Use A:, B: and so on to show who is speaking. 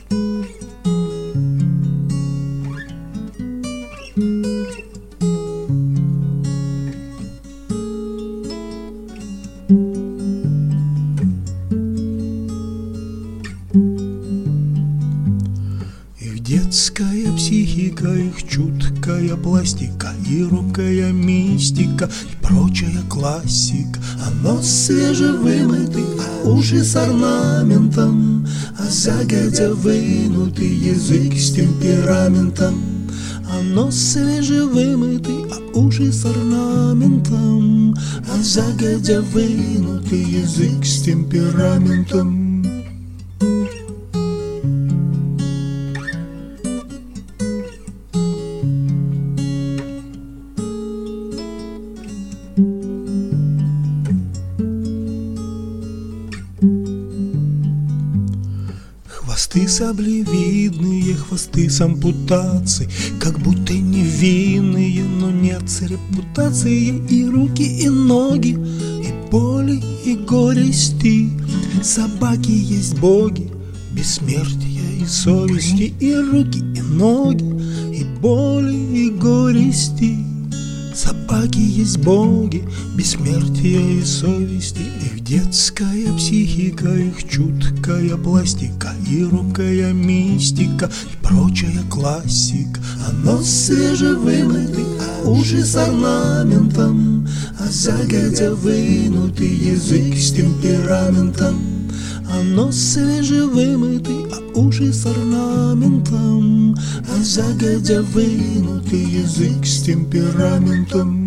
A: Детская психика, их чуткая пластика и робкая мистика и прочая классика. А нос свежевымытый, а уши с орнаментом, а загодя вынутый язык с темпераментом. А нос свежевымытый, а уши с орнаментом, а загодя вынутый язык с темпераментом. Хвосты саблевидные, хвосты с ампутацией, как будто невинные, но нет с репутацией. И руки, и ноги, и боли, и горести. Собаки есть боги, бессмертия и совести. И руки, и ноги, и боли, и горести. Собаки есть боги, бессмертия и совести. Их детская психика, их чуткая пластика и робкая мистика и прочая классика. А нос свежевымытый, а уши с орнаментом, а загодя вынутый язык с темпераментом. А нос свежевымытый, а уши с орнаментом, а загодя вынутый язык с темпераментом.